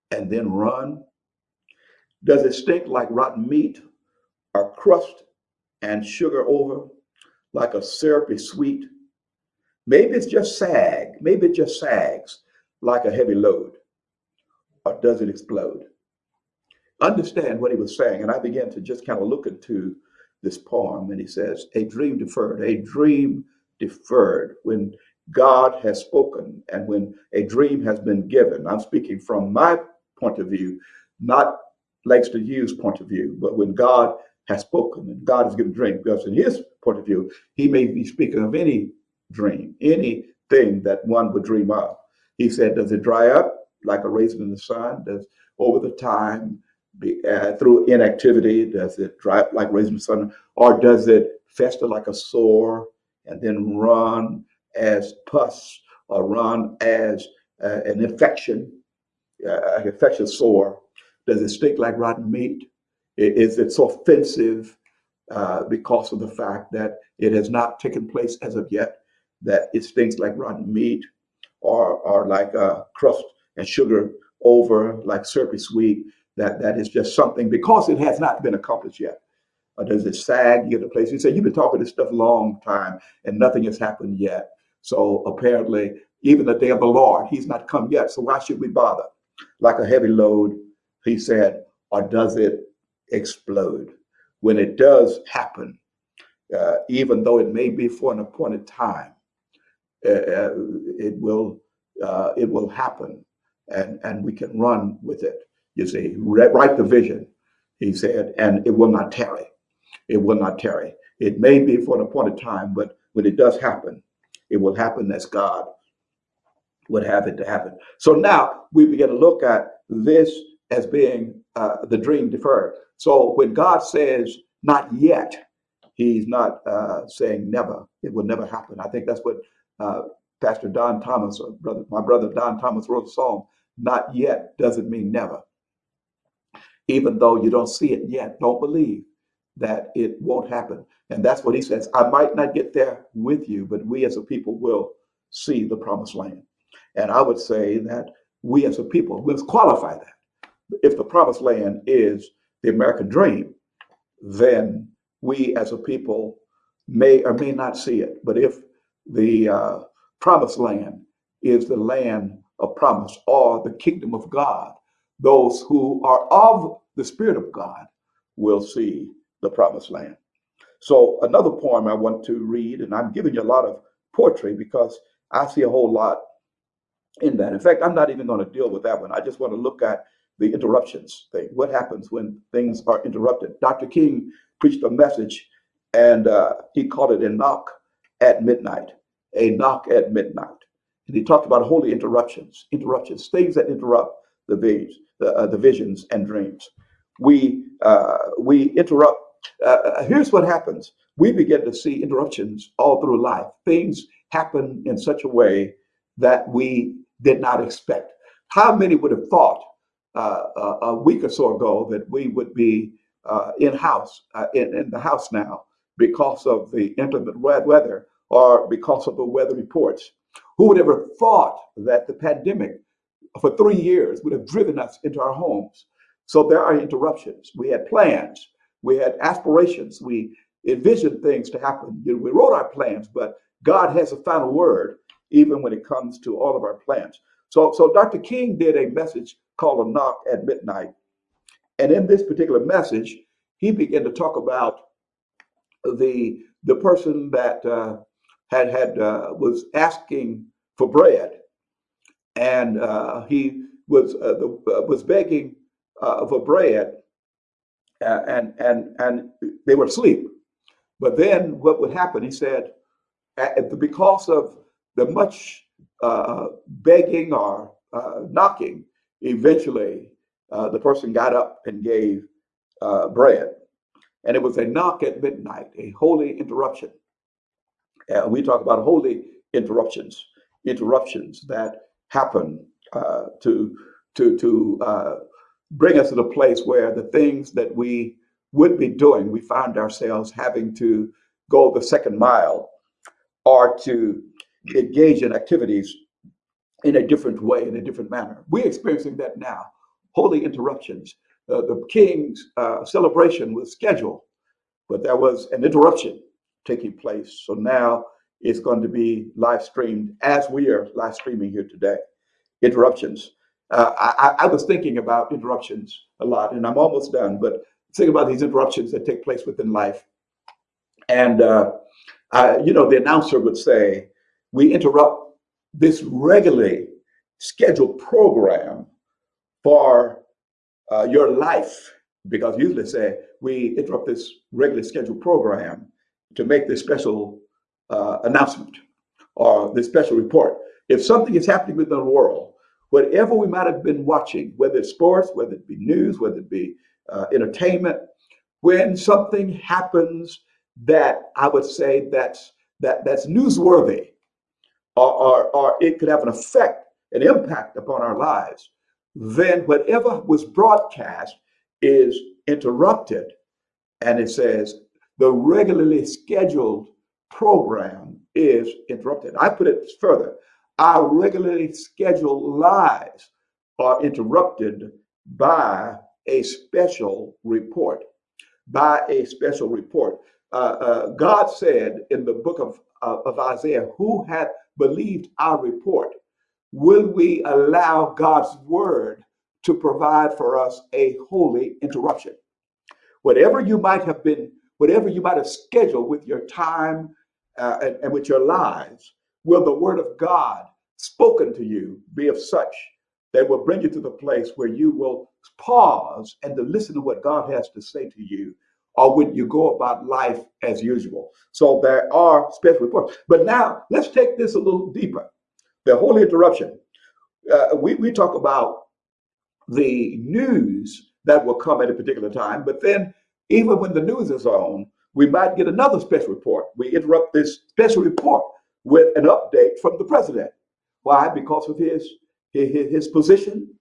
and then run? Does it stink like rotten meat, or crust and sugar over like a syrupy sweet? Maybe it's just sag. Maybe it just sags like a heavy load, or does it explode? Understand what he was saying. And I began to just kind of look into this poem, and he says, a dream deferred, a dream deferred. When God has spoken and when a dream has been given, I'm speaking from my point of view, not Langston Hughes' point of view, but when God has spoken and God has given a dream, because in his point of view, he may be speaking of any dream, anything that one would dream of. He said, does it dry up like a raisin in the sun? Does over the time through inactivity, does it dry up like raisin in the sun, or does it fester like a sore and then run as pus or run as an infection, an infectious sore? Does it stink like rotten meat? Is it so offensive because of the fact that it has not taken place as of yet, that it stinks like rotten meat, or like crust and sugar over like syrupy sweet, that is just something because it has not been accomplished yet? Or does it sag? You get to place, you say, you've been talking this stuff a long time and nothing has happened yet. So apparently, even the day of the Lord, he's not come yet. So why should we bother? Like a heavy load, he said, or does it explode? When it does happen, even though it may be for an appointed time, it will happen, and we can run with it. You see, write the vision, he said, and it will not tarry. It will not tarry. It may be for an appointed time, but when it does happen, it will happen as God would have it to happen. So now we begin to look at this as being the dream deferred. So when God says not yet, he's not saying never. It will never happen. I think that's what Pastor Don Thomas, my brother Don Thomas, wrote a song. Not yet doesn't mean never. Even though you don't see it yet, don't believe that it won't happen. And that's what he says. I might not get there with you, but we as a people will see the promised land. And I would say that we as a people, let's qualify that. If the promised land is the American dream, then we as a people may or may not see it. But if the promised land is the land of promise, or the kingdom of God, those who are of the Spirit of God will see the promised land. So another poem I want to read, and I'm giving you a lot of poetry because I see a whole lot in that. In fact, I'm not even going to deal with that one. I just want to look at the interruptions thing. What happens when things are interrupted? Dr. King preached a message, and he called it a knock at midnight, a knock at midnight. And he talked about holy interruptions, things that interrupt the visions and dreams. We interrupt. Here's what happens. We begin to see interruptions all through life. Things happen in such a way that we did not expect. How many would have thought a week or so ago that we would be in the house now because of the inclement weather, or because of the weather reports? Who would ever thought that the pandemic for 3 years would have driven us into our homes? So there are interruptions. We had plans, we had aspirations, we envisioned things to happen. We wrote our plans, but God has a final word, even when it comes to all of our plans. So Dr. King did a message called A Knock at Midnight. And in this particular message, he began to talk about the person that was asking for bread, and he was begging for bread, and they were asleep. But then what would happen? He said, because of the much begging or knocking, eventually the person got up and gave bread. And it was a knock at midnight, a holy interruption. We talk about holy interruptions that happen to bring us to the place where the things that we would be doing, we find ourselves having to go the second mile, or to engage in activities in a different way, in a different manner. We're experiencing that now. holy interruptions. The king's celebration was scheduled, but there was an interruption taking place. So now it's going to be live streamed as we are live streaming here today. Interruptions. I was thinking about interruptions a lot, and I'm almost done, but think about these interruptions that take place within life. And, the announcer would say, we interrupt this regularly scheduled program for your life, because usually say we interrupt this regularly scheduled program to make this special announcement or this special report. If something is happening within the world, whatever we might have been watching, whether it's sports, whether it be news, whether it be entertainment, when something happens that I would say that's newsworthy, or it could have an effect, an impact upon our lives, then whatever was broadcast is interrupted, and it says the regularly scheduled program is interrupted. I put it further. Our regularly scheduled lives are interrupted by a special report. By a special report. God said in the book of Isaiah, who hath believed our report? Will we allow God's word to provide for us a holy interruption? Whatever you might have scheduled with your time and with your lives, will the word of God spoken to you be of such that will bring you to the place where you will pause and to listen to what God has to say to you, or would you go about life as usual? So there are special reports. But now let's take this a little deeper. The holy interruption. We talk about the news that will come at a particular time, but then even when the news is on, we might get another special report. We interrupt this special report with an update from the president. Why? Because of his position.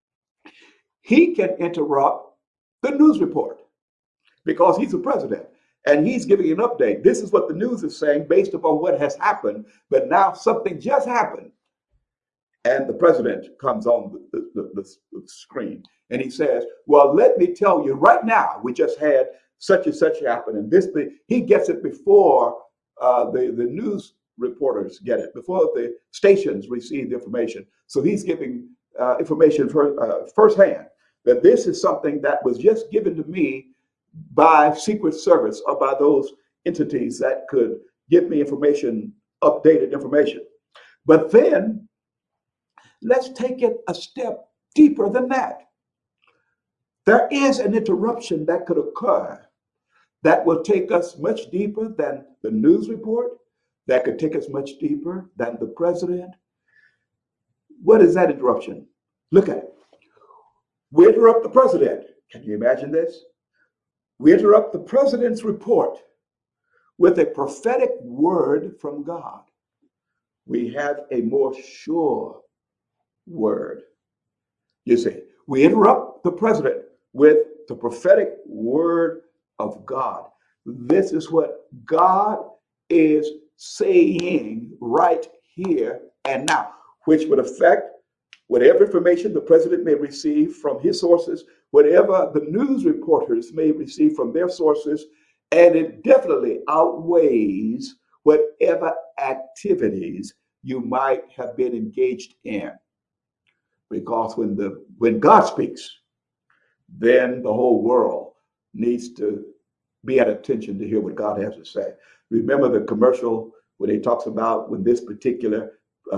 He can interrupt the news report because he's the president and he's giving an update. This is what the news is saying based upon what has happened, but now something just happened. And the president comes on the screen and he says, well, let me tell you right now, we just had such and such happen. And this thing, he gets it before the news reporters get it, before the stations receive the information. So he's giving information firsthand that this is something that was just given to me by Secret Service or by those entities that could give me information, updated information. But then let's take it a step deeper than that. There is an interruption that could occur that will take us much deeper than the news report, that could take us much deeper than the president. What is that interruption? Look at it. We interrupt the president. Can you imagine this? We interrupt the president's report with a prophetic word from God. We have a more sure word. You see, we interrupt the president with the prophetic word of God. This is what God is saying right here and now, which would affect whatever information the president may receive from his sources, whatever the news reporters may receive from their sources, and it definitely outweighs whatever activities you might have been engaged in. Because when God speaks, then the whole world needs to be at attention to hear what God has to say. Remember the commercial where he talks about when this particular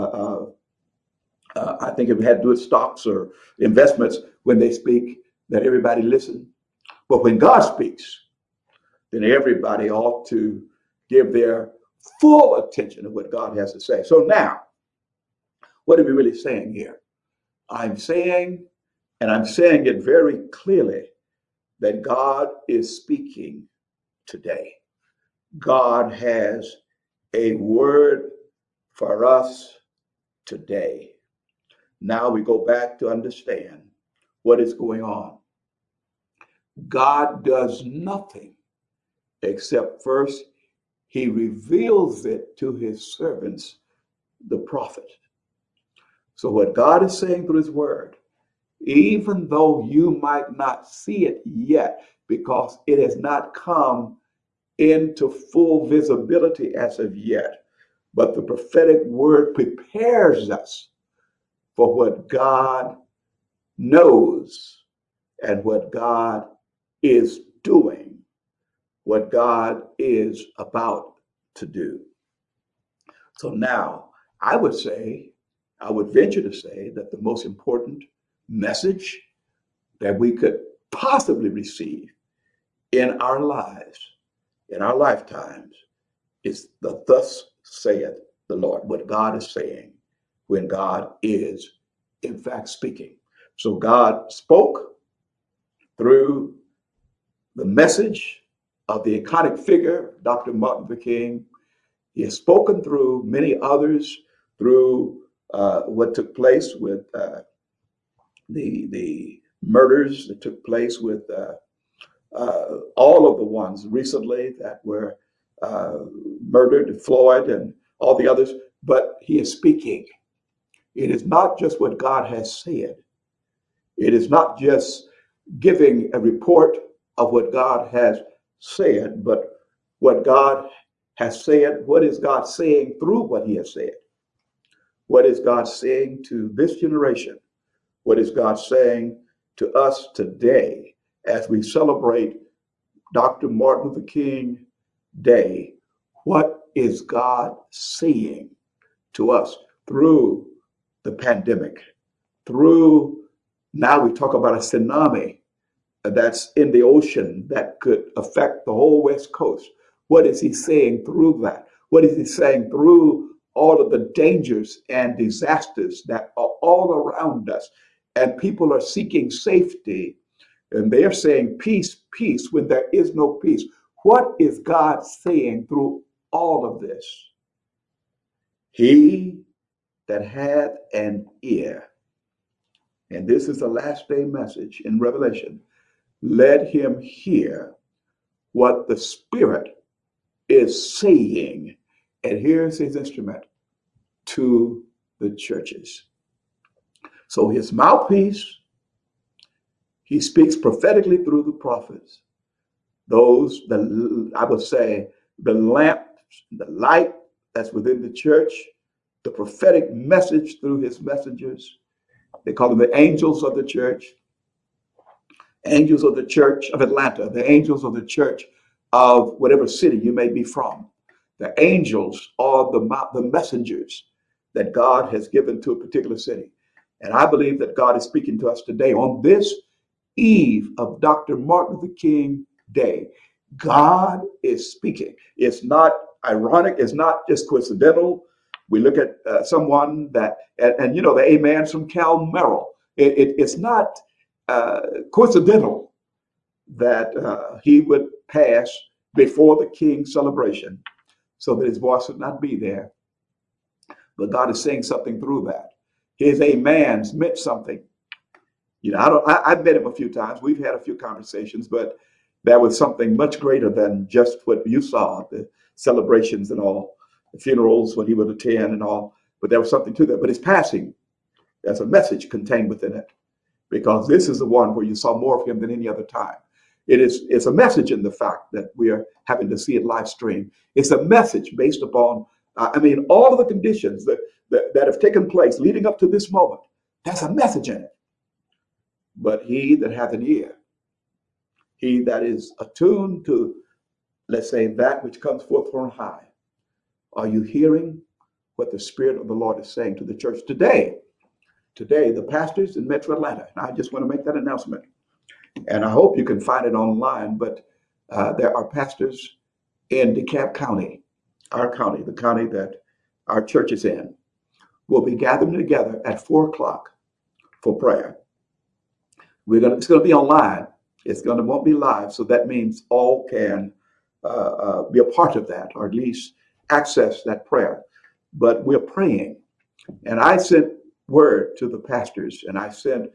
I think it had to do with stocks or investments, when they speak, that everybody listen. But when God speaks, then everybody ought to give their full attention to what God has to say. So now, what are we really saying here? I'm saying, and I'm saying it very clearly, that God is speaking today. God has a word for us today. Now we go back to understand what is going on. God does nothing except first he reveals it to his servants, the prophet. So what God is saying through his word even though you might not see it yet, because it has not come into full visibility as of yet. But the prophetic word prepares us for what God knows and what God is doing, what God is about to do. So now I would say, I would venture to say that the most important message that we could possibly receive in our lives, in our lifetimes, is the thus saith the Lord, what God is saying when God is in fact speaking. So God spoke through the message of the iconic figure, Dr. Martin Luther King. He has spoken through many others, through what took place with the murders that took place with all of the ones recently that were murdered, Floyd and all the others. But he is speaking. It is not just what God has said. It is not just giving a report of what God has said, but what God has said. What is God saying through what he has said? What is God saying to this generation? What is God saying to us today as we celebrate Dr. Martin Luther King Day? What is God saying to us through the pandemic? Through, now we talk about a tsunami that's in the ocean that could affect the whole West Coast. What is he saying through that? What is he saying through all of the dangers and disasters that are all around us? And people are seeking safety and they're saying peace, peace, when there is no peace. What is God saying through all of this? He that hath an ear, and this is the last day message in Revelation, let him hear what the Spirit is saying. And here's his instrument to the churches. So his mouthpiece, he speaks prophetically through the prophets. Those, I would say, the lamp, the light that's within the church, the prophetic message through his messengers. They call them the angels of the church. Angels of the church of Atlanta, the angels of the church of whatever city you may be from. The angels are the messengers that God has given to a particular city. And I believe that God is speaking to us today on this eve of Dr. Martin Luther King Day. God is speaking. It's not ironic. It's not just coincidental. We look at someone that, and you know, the amens from Cal Merrill. It's not coincidental that he would pass before the King's celebration so that his voice would not be there. But God is saying something through that. His amens meant something. You know, I've met him a few times. We've had a few conversations, but there was something much greater than just what you saw, the celebrations and all, the funerals when he would attend and all. But there was something to that. But his passing, there's a message contained within it, because this is the one where you saw more of him than any other time. It's a message in the fact that we are having to see it live stream. It's a message based upon, all of the conditions that have taken place leading up to this moment. That's a message in it. But he that hath an ear, he that is attuned to, let's say, that which comes forth from high. Are you hearing what the Spirit of the Lord is saying to the church today? Today, the pastors in Metro Atlanta, and I just want to make that announcement. And I hope you can find it online, but there are pastors in DeKalb County, our county, the county that our church is in. We'll be gathering together at 4 o'clock for prayer. It's going to be online. Won't be live, so that means all can be a part of that, or at least access that prayer. But we're praying, and I sent word to the pastors, and I sent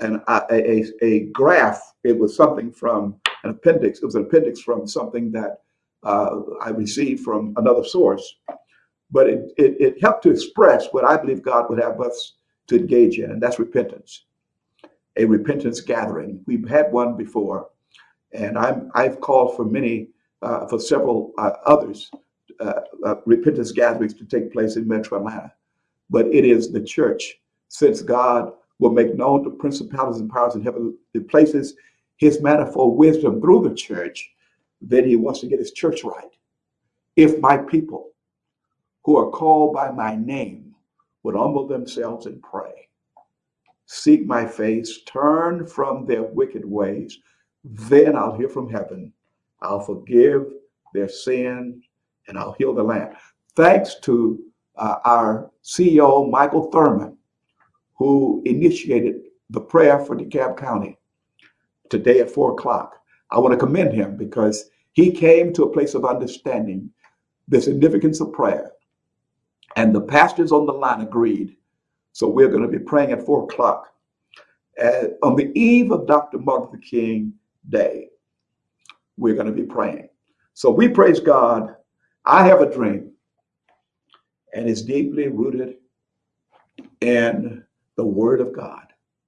a graph. It was something from an appendix. It was an appendix from something that I received from another source, but it helped to express what I believe God would have us to engage in, and that's repentance. a repentance gathering. We've had one before, and I've called for for several others, repentance gatherings to take place in Metro Atlanta. But it is the church, since God will make known to principalities and powers in heavenly places his manifold wisdom through the church, then he wants to get his church right. If my people who are called by my name would humble themselves and pray, seek my face, turn from their wicked ways, then I'll hear from heaven. I'll forgive their sin and I'll heal the land. Thanks to our CEO, Michael Thurman, who initiated the prayer for DeKalb County today at 4 o'clock. I want to commend him because he came to a place of understanding the significance of prayer. And the pastors on the line agreed. So we're going to be praying at 4 o'clock. On the eve of Dr. Martin Luther King Day, we're going to be praying. So we praise God. I have a dream, and it's deeply rooted in the Word of God,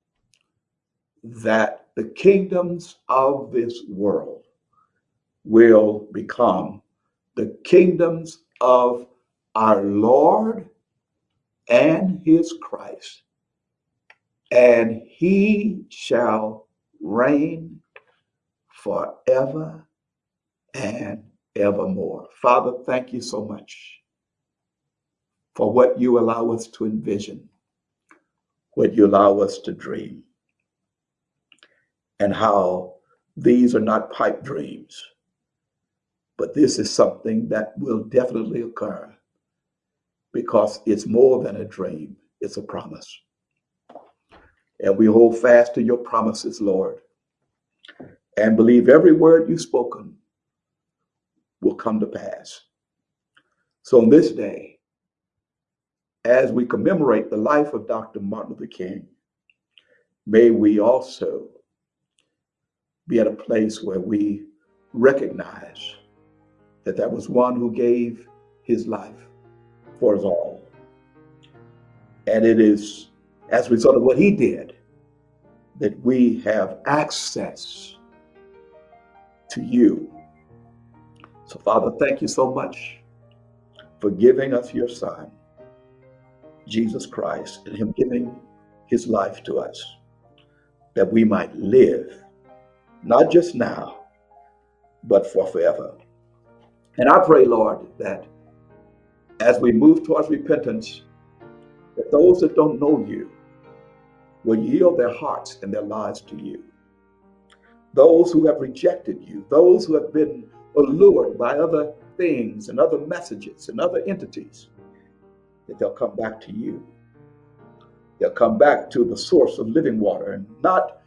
that the kingdoms of this world will become the kingdoms of our Lord and his Christ, and he shall reign forever and evermore. Father, thank you so much for what you allow us to envision, what you allow us to dream, and how these are not pipe dreams, but this is something that will definitely occur because it's more than a dream, it's a promise. And we hold fast to your promises, Lord, and believe every word you've spoken will come to pass. So on this day, as we commemorate the life of Dr. Martin Luther King, may we also be at a place where we recognize that there was one who gave his life for us all. And it is as a result of what he did that we have access to you. So Father, thank you so much for giving us your Son, Jesus Christ, and him giving his life to us, that we might live, not just now, but for forever. And I pray, Lord, that as we move towards repentance, that those that don't know you will yield their hearts and their lives to you. Those who have rejected you, those who have been allured by other things and other messages and other entities, that they'll come back to you. They'll come back to the source of living water and not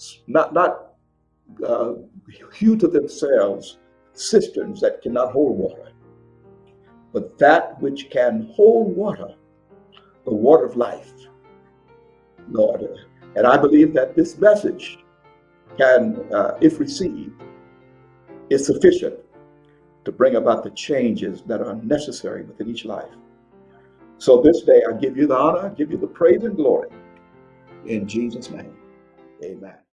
hew to themselves cisterns that cannot hold water, but that which can hold water, the water of life, Lord. And I believe that this message can, if received, is sufficient to bring about the changes that are necessary within each life. So this day, I give you the honor, I give you the praise and glory. In Jesus' name, amen.